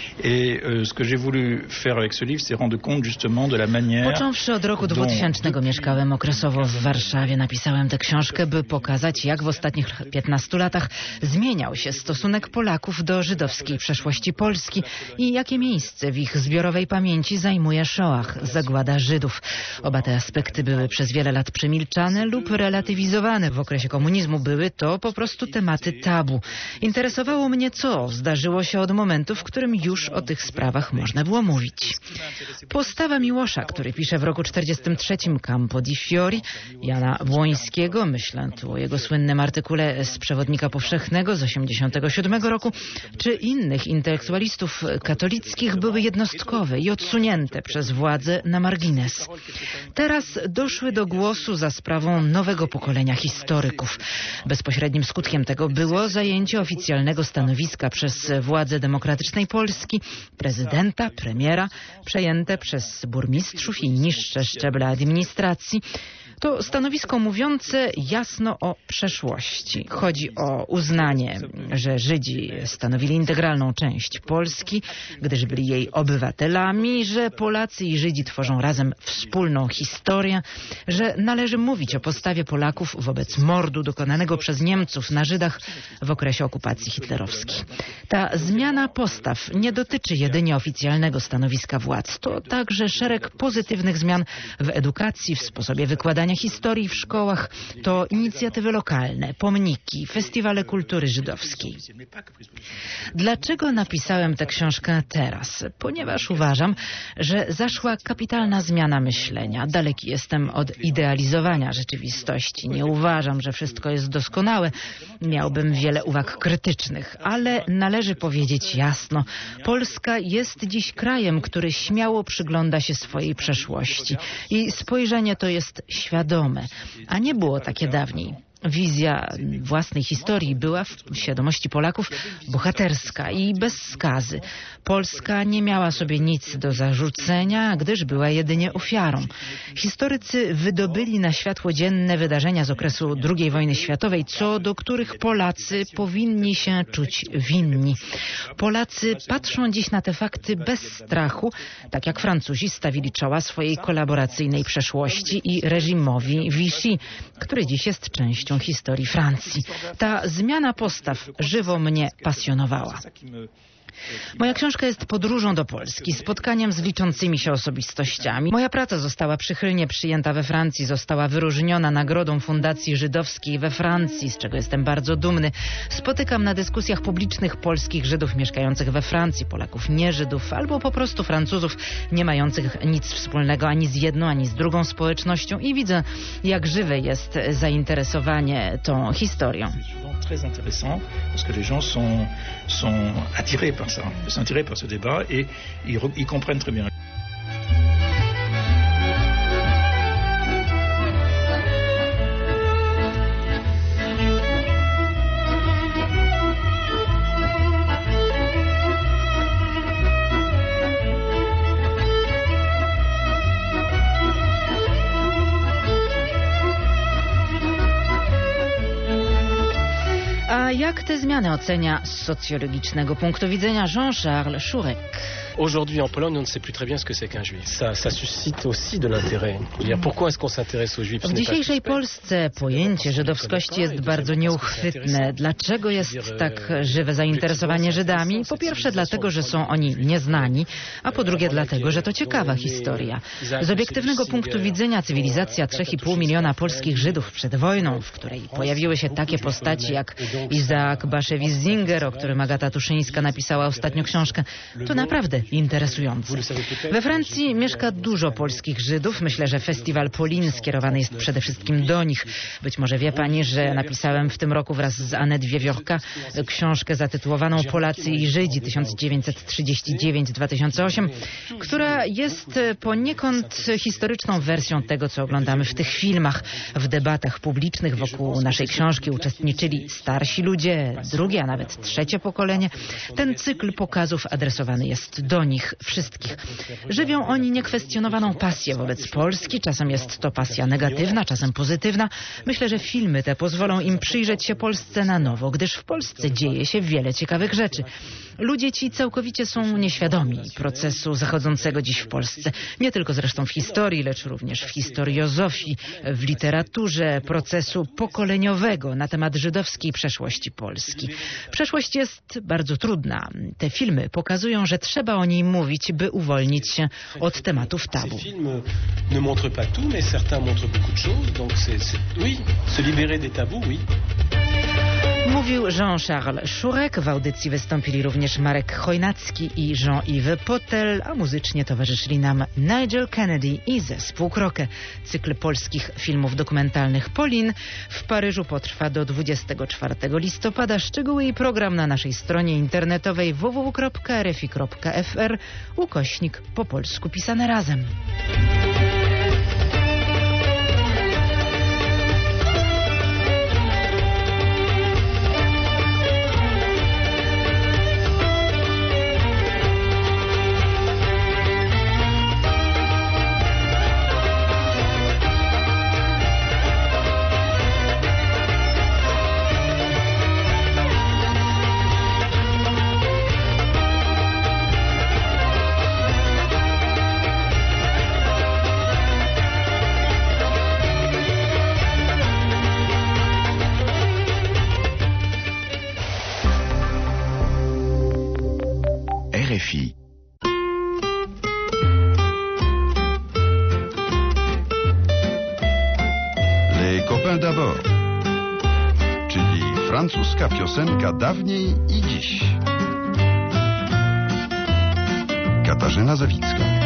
Et ce que j'ai voulu faire avec ce livre, c'est rendre compte justement de la manière... Począwszy od roku 2000 mieszkałem okresowo w Warszawie. Napisałem tę książkę, by pokazać, jak w ostatnich 15 latach zmieniał się stosunek Polaków do żydowskiej przeszłości Polski i jakie miejsce w ich zbiorowej pamięci zajmuje Shoah, zagłada Żydów. Oba te aspekty były przez wiele lat przemilczane lub relatywizowane. W okresie komunizmu były to po prostu tematy tabu. Interesowało mnie, co zdarzyło się od momentu, w którym już o tych sprawach można było mówić. Postawa Miłosza, który pisze w roku 1943 Campo di Fiori, Jana Błońskiego, myślę tu o jego słynnym artykule z Przewodnika Powszechnego z 1987 roku, czy innych intelektualistów katolickich, były jednostkowe i odsunięte przez władze na margines. Teraz doszły do głosu za sprawą nowego pokolenia historyków. Bezpośrednim skutkiem tego było zajęcie oficjalnego stanowiska przez władze demokratycznej Polski, prezydenta, premiera, przejęte przez burmistrzów i niższe szczeble administracji. To stanowisko mówiące jasno o przeszłości. Chodzi o uznanie, że Żydzi stanowili integralną część Polski, gdyż byli jej obywatelami, że Polacy i Żydzi tworzą razem wspólną historię, że należy mówić o postawie Polaków wobec mordu dokonanego przez Niemców na Żydach w okresie okupacji hitlerowskiej. Ta zmiana postaw nie dotyczy jedynie oficjalnego stanowiska władz. To także szereg pozytywnych zmian w edukacji, w sposobie wykładania historii w szkołach, to inicjatywy lokalne, pomniki, festiwale kultury żydowskiej. Dlaczego napisałem tę książkę teraz? Ponieważ uważam, że zaszła kapitalna zmiana myślenia. Daleki jestem od idealizowania rzeczywistości. Nie uważam, że wszystko jest doskonałe. Miałbym wiele uwag krytycznych, ale należy powiedzieć jasno, Polska jest dziś krajem, który śmiało przygląda się swojej przeszłości i spojrzenie to jest świadome, a nie było takie dawniej. Wizja własnej historii była w świadomości Polaków bohaterska i bez skazy. Polska nie miała sobie nic do zarzucenia, gdyż była jedynie ofiarą. Historycy wydobyli na światło dzienne wydarzenia z okresu II wojny światowej, co do których Polacy powinni się czuć winni. Polacy patrzą dziś na te fakty bez strachu, tak jak Francuzi stawili czoła swojej kolaboracyjnej przeszłości i reżimowi Vichy, który dziś jest częścią częścią historii Francji. Ta zmiana postaw żywo mnie pasjonowała. Moja książka jest podróżą do Polski, spotkaniem z liczącymi się osobistościami. Moja praca została przychylnie przyjęta we Francji, została wyróżniona nagrodą Fundacji Żydowskiej we Francji, z czego jestem bardzo dumny. Spotykam na dyskusjach publicznych polskich Żydów mieszkających we Francji, Polaków nie Żydów, albo po prostu Francuzów nie mających nic wspólnego ani z jedną, ani z drugą społecznością i widzę, jak żywe jest zainteresowanie tą historią. Très intéressant parce que les gens sont attirés par ça, sont attirés par ce débat et ils comprennent très bien. A jak te zmiany ocenia z socjologicznego punktu widzenia Jean-Charles Churek? Aujourd'hui en Pologne, on ne sait plus très bien ce que c'est qu'un juif. Ça suscite aussi de l'intérêt. Pourquoi est-ce qu'on s'intéresse aux juifs? W dzisiejszej Polsce pojęcie żydowskości jest bardzo nieuchwytne. Dlaczego jest tak żywe zainteresowanie Żydami? Po pierwsze dlatego, że są oni nieznani, a po drugie dlatego, że to ciekawa historia. Z obiektywnego punktu widzenia cywilizacja 3,5 miliona polskich Żydów przed wojną, w której pojawiły się takie postaci jak Izaak Baszewicz-Zinger, o którym Agata Tuszyńska napisała ostatnio książkę, to naprawdę interesujące. We Francji mieszka dużo polskich Żydów. Myślę, że festiwal Polin skierowany jest przede wszystkim do nich. Być może wie pani, że napisałem w tym roku wraz z Annette Wiewiórka książkę zatytułowaną Polacy i Żydzi 1939-2008, która jest poniekąd historyczną wersją tego, co oglądamy w tych filmach. W debatach publicznych wokół naszej książki uczestniczyli starsi ludzie, drugie, a nawet trzecie pokolenie. Ten cykl pokazów adresowany jest do nich wszystkich. Żywią oni niekwestionowaną pasję wobec Polski. Czasem jest to pasja negatywna, czasem pozytywna. Myślę, że filmy te pozwolą im przyjrzeć się Polsce na nowo, gdyż w Polsce dzieje się wiele ciekawych rzeczy. Ludzie ci całkowicie są nieświadomi procesu zachodzącego dziś w Polsce. Nie tylko zresztą w historii, lecz również w historiozofii, w literaturze, procesu pokoleniowego na temat żydowskiej przeszłości Polski. Przeszłość jest bardzo trudna. Te filmy pokazują, że trzeba o niej mówić, by uwolnić się od tematów tabu. Ces films ne montrent pas tout, mais certains montrent beaucoup de choses, donc oui, se libérer des tabous, oui. Mówił Jean-Charles Churek. W audycji wystąpili również Marek Chojnacki i Jean-Yves Potel, a muzycznie towarzyszyli nam Nigel Kennedy i zespół Krokę. Cykl polskich filmów dokumentalnych Polin w Paryżu potrwa do 24 listopada. Szczegóły i program na naszej stronie internetowej www.rfi.fr / po polsku pisane razem. RFI. Les copains d'abord, czyli francuska piosenka dawniej i dziś. Katarzyna Zawicka.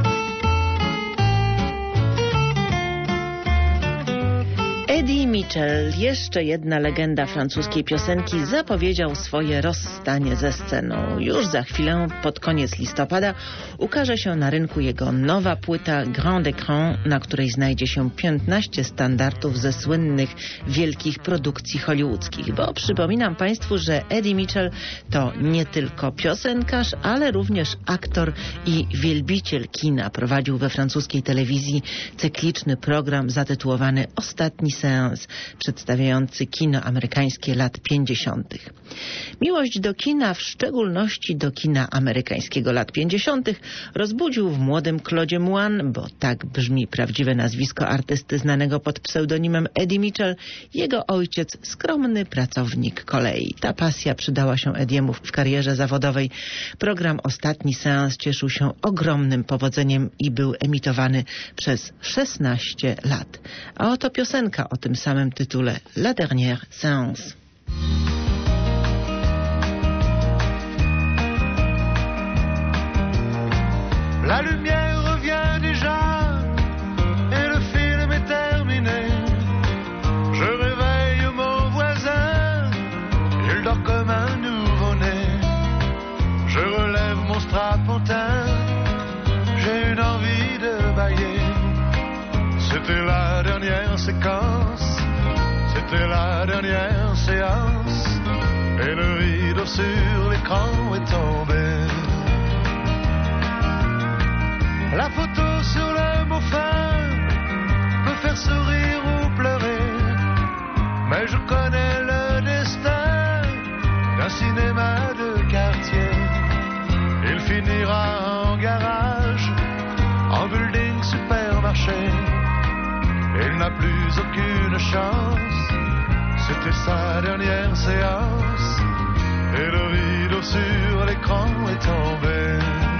Eddie Mitchell, jeszcze jedna legenda francuskiej piosenki, zapowiedział swoje rozstanie ze sceną. Już za chwilę, pod koniec listopada, ukaże się na rynku jego nowa płyta Grand Écran, na której znajdzie się 15 standardów ze słynnych wielkich produkcji hollywoodzkich. Bo przypominam Państwu, że Eddie Mitchell to nie tylko piosenkarz, ale również aktor i wielbiciel kina. Prowadził we francuskiej telewizji cykliczny program zatytułowany Ostatni sen Séance, przedstawiający kino amerykańskie lat 50. Miłość do kina, w szczególności do kina amerykańskiego lat 50., rozbudził w młodym Claude'zie Moine, bo tak brzmi prawdziwe nazwisko artysty znanego pod pseudonimem Eddie Mitchell, jego ojciec, skromny pracownik kolei. Ta pasja przydała się Eddiemu w karierze zawodowej. Program Ostatni Seans cieszył się ogromnym powodzeniem i był emitowany przez 16 lat. A oto piosenka o tym samym tytule, La Dernière Séance. La lumière revient déjà et le film est terminé. Je réveille mon voisin, il dort comme un nouveau-né. Je relève mon strapontin, j'ai une envie de bailler. C'était la dernière séquence, c'était la dernière séance, et le rideau sur l'écran est tombé. La photo sur le mot fin peut faire sourire ou pleurer, mais je connais le destin d'un cinéma de quartier. Il finira en garage, en building supermarché. Il n'a plus aucune chance, c'était sa dernière séance, et le rideau sur l'écran est tombé.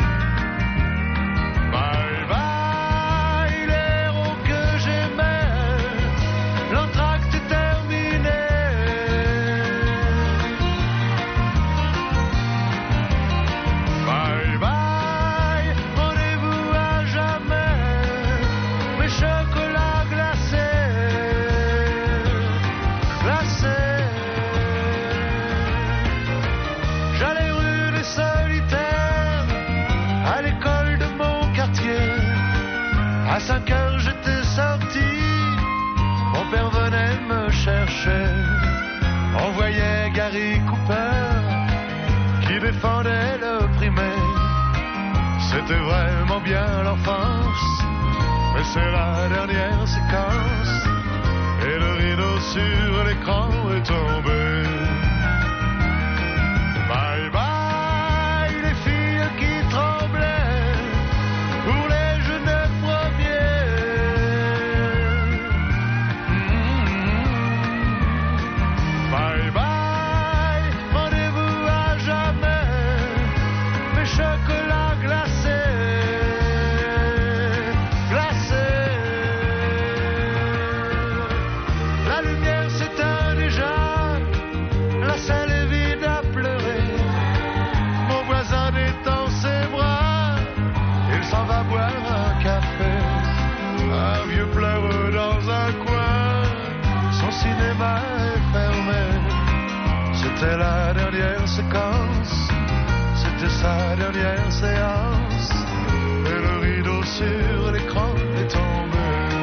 Bye bye, l'héros que j'aimais, l'entracte est terminé. Bye bye, rendez-vous à jamais, mes chocolats glacés, glacés. J'allais rue des Solitaires, à l'école de mon quartier. À 5 heures j'étais sorti, mon père venait me chercher. On voyait Gary Cooper qui défendait le primaire. C'était vraiment bien l'enfance, mais c'est la dernière séquence, et le rideau sur l'écran est tombé. Bye bye, les filles qui tremblaient pour les jeunes premiers. Bye bye, rendez-vous à jamais, mes chocolats glacés, glacés. La lumière s'éteint déjà, la salle est vide à pleurer. Mon voisin détend ses bras, il s'en va boire un café. Un vieux pleure dans un coin, son cinéma est fermé. C'était la dernière séquence, c'était sa dernière séance, et le rideau sur l'écran est tombé.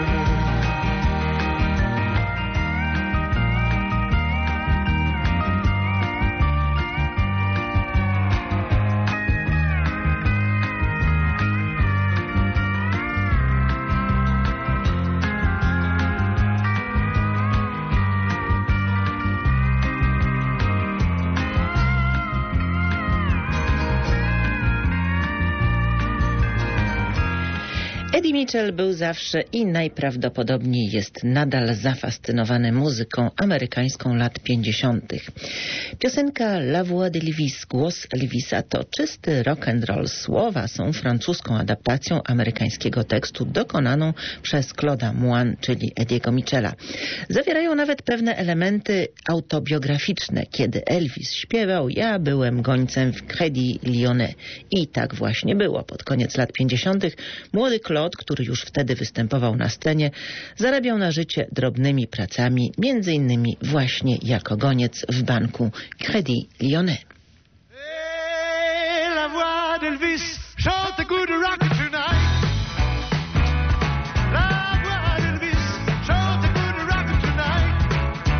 Eddie Mitchell był zawsze i najprawdopodobniej jest nadal zafascynowany muzyką amerykańską lat 50. Piosenka La Voix d'Elvis, głos Elvisa, to czysty rock and roll. Słowa są francuską adaptacją amerykańskiego tekstu dokonaną przez Claude'a Moine, czyli Eddiego Mitchella. Zawierają nawet pewne elementy autobiograficzne. Kiedy Elvis śpiewał, ja byłem gońcem w Crédit Lyonnais. I tak właśnie było. Pod koniec lat 50. młody Claude, który już wtedy występował na scenie, zarabiał na życie drobnymi pracami, między innymi właśnie jako goniec w banku Crédit Lyonnais. Hey, la voix d'Elvis chante good rock tonight. La voix d'Elvis chante good rock tonight.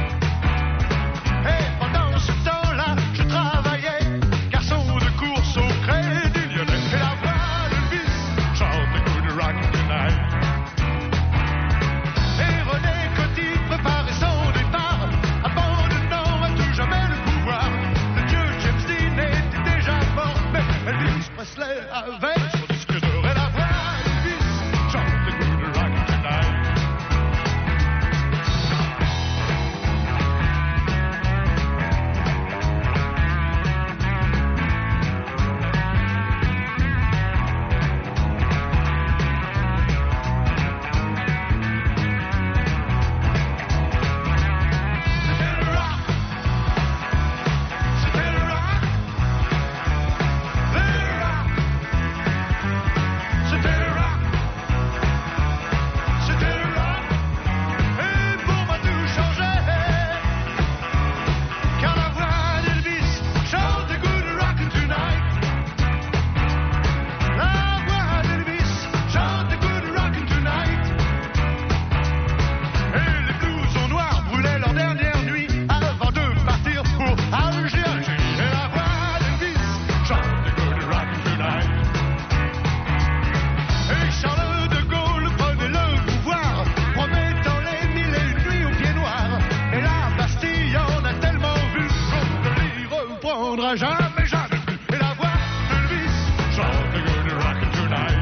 Hey, pendant ce temps-là, je travaillais garçon de course au Crédit Lyonnais. Et la voix d'Elvis chante good rock tonight. Et René Coty prépare n'entendra jamais, jamais plus. Et la voix d'Elvis chante le good rockin' tonight.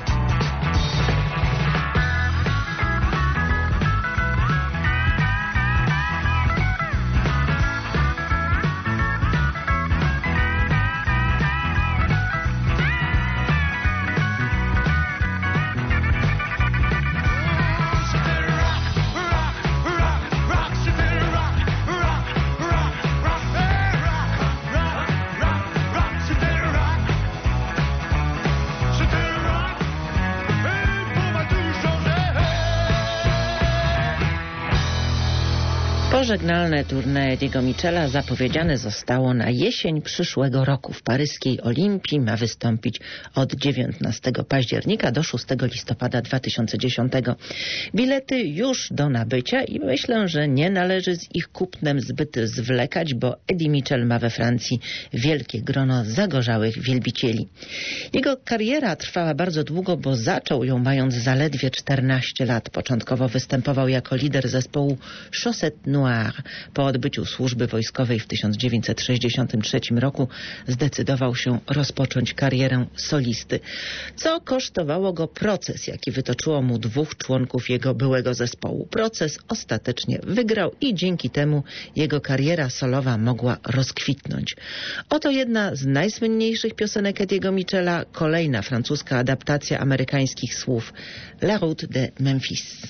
Pożegnalne tournée Ediego Michela zapowiedziane zostało na jesień przyszłego roku. W paryskiej Olimpii ma wystąpić od 19 października do 6 listopada 2010. Bilety już do nabycia i myślę, że nie należy z ich kupnem zbyt zwlekać, bo Eddie Mitchell ma we Francji wielkie grono zagorzałych wielbicieli. Jego kariera trwała bardzo długo, bo zaczął ją mając zaledwie 14 lat. Początkowo występował jako lider zespołu Chaussette Noire. Po odbyciu służby wojskowej w 1963 roku zdecydował się rozpocząć karierę solisty, co kosztowało go proces, jaki wytoczyło mu 2 członków jego byłego zespołu. Proces ostatecznie wygrał i dzięki temu jego kariera solowa mogła rozkwitnąć. Oto jedna z najsłynniejszych piosenek Ediego Michela, kolejna francuska adaptacja amerykańskich słów La Route de Memphis.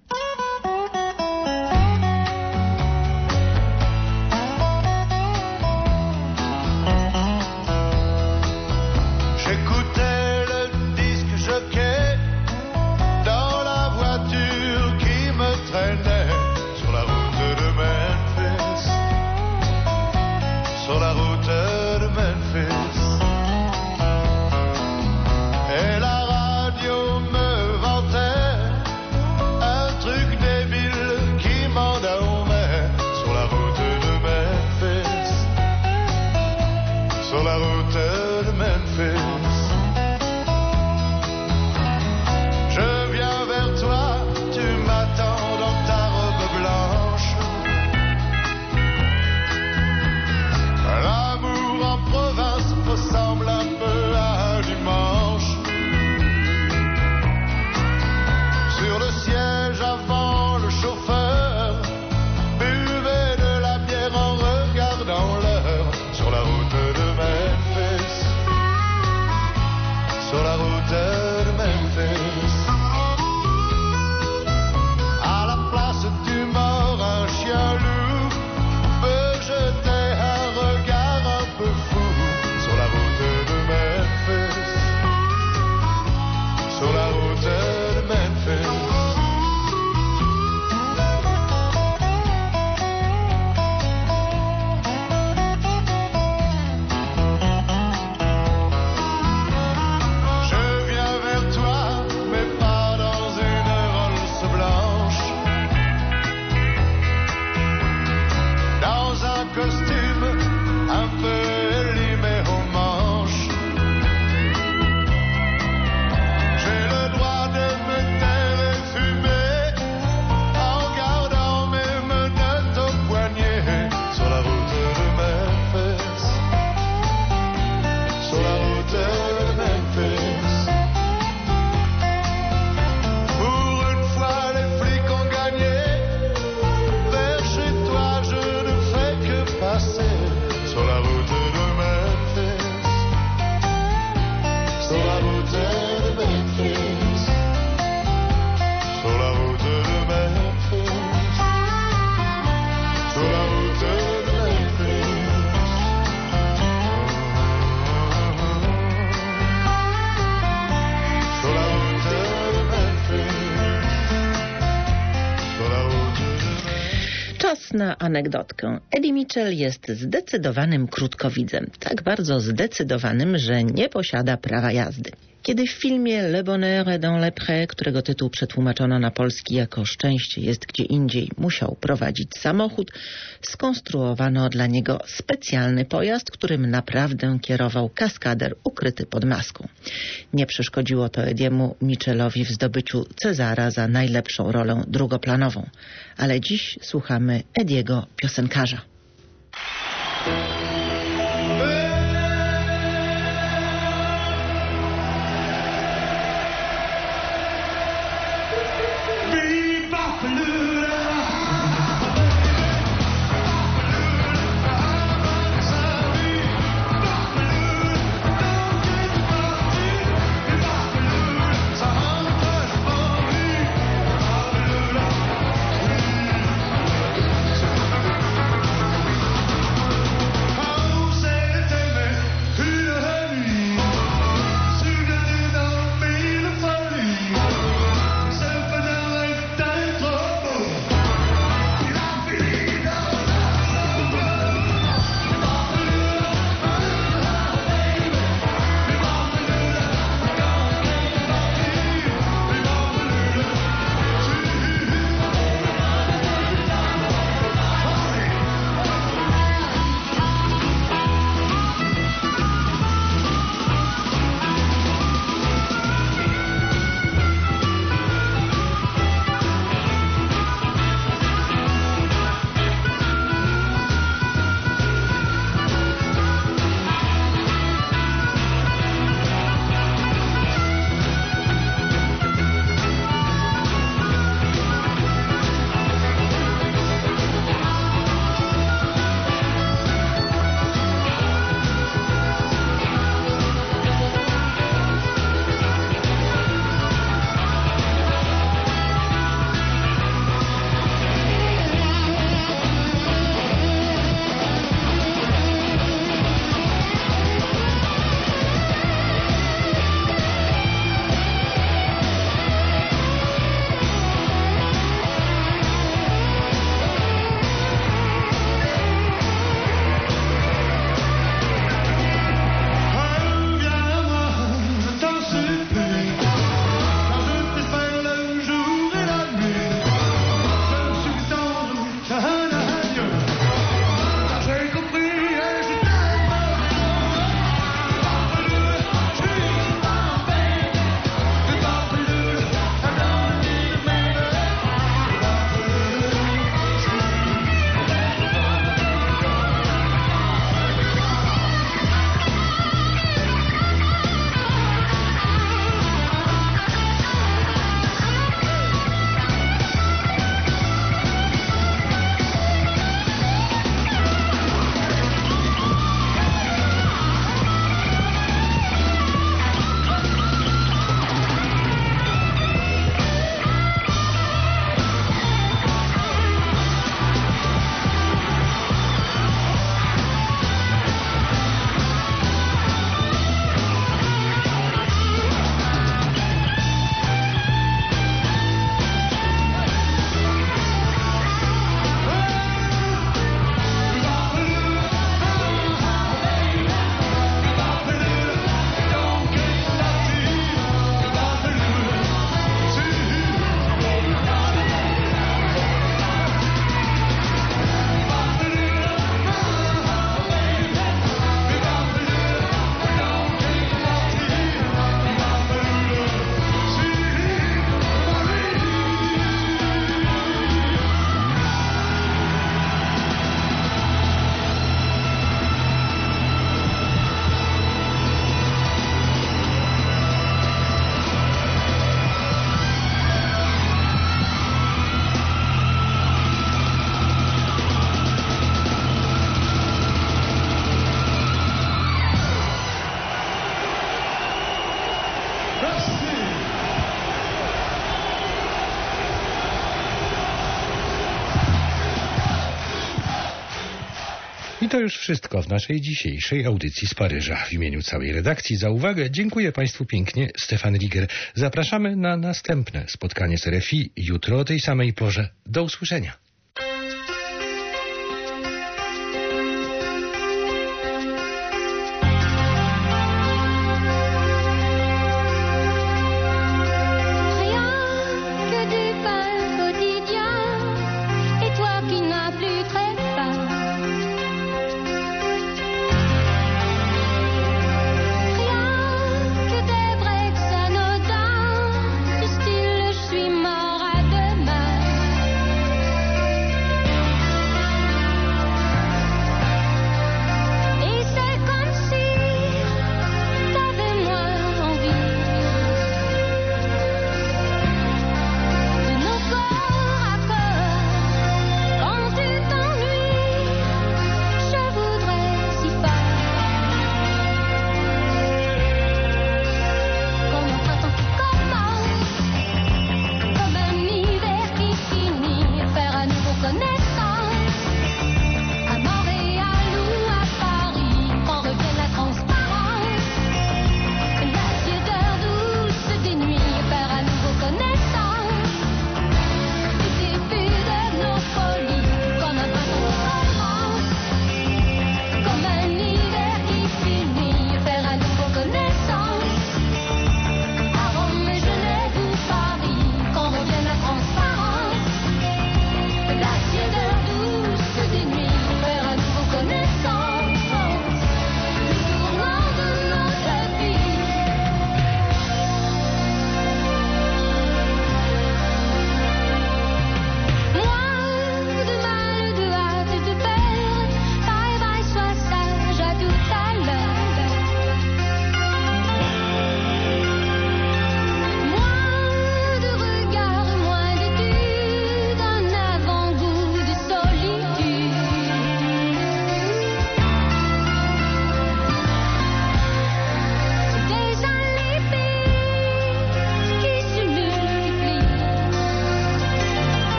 Na anegdotkę. Eddie Mitchell jest zdecydowanym krótkowidzem. Tak bardzo zdecydowanym, że nie posiada prawa jazdy. Kiedy w filmie Le Bonheur est dans les prés, którego tytuł przetłumaczono na polski jako Szczęście jest gdzie indziej, musiał prowadzić samochód, skonstruowano dla niego specjalny pojazd, którym naprawdę kierował kaskader ukryty pod maską. Nie przeszkodziło to Ediemu Mitchellowi w zdobyciu Cezara za najlepszą rolę drugoplanową. Ale dziś słuchamy Ediego piosenkarza. I to już wszystko w naszej dzisiejszej audycji z Paryża. W imieniu całej redakcji za uwagę dziękuję Państwu pięknie. Stefan Riger. Zapraszamy na następne spotkanie z RFI jutro o tej samej porze. Do usłyszenia.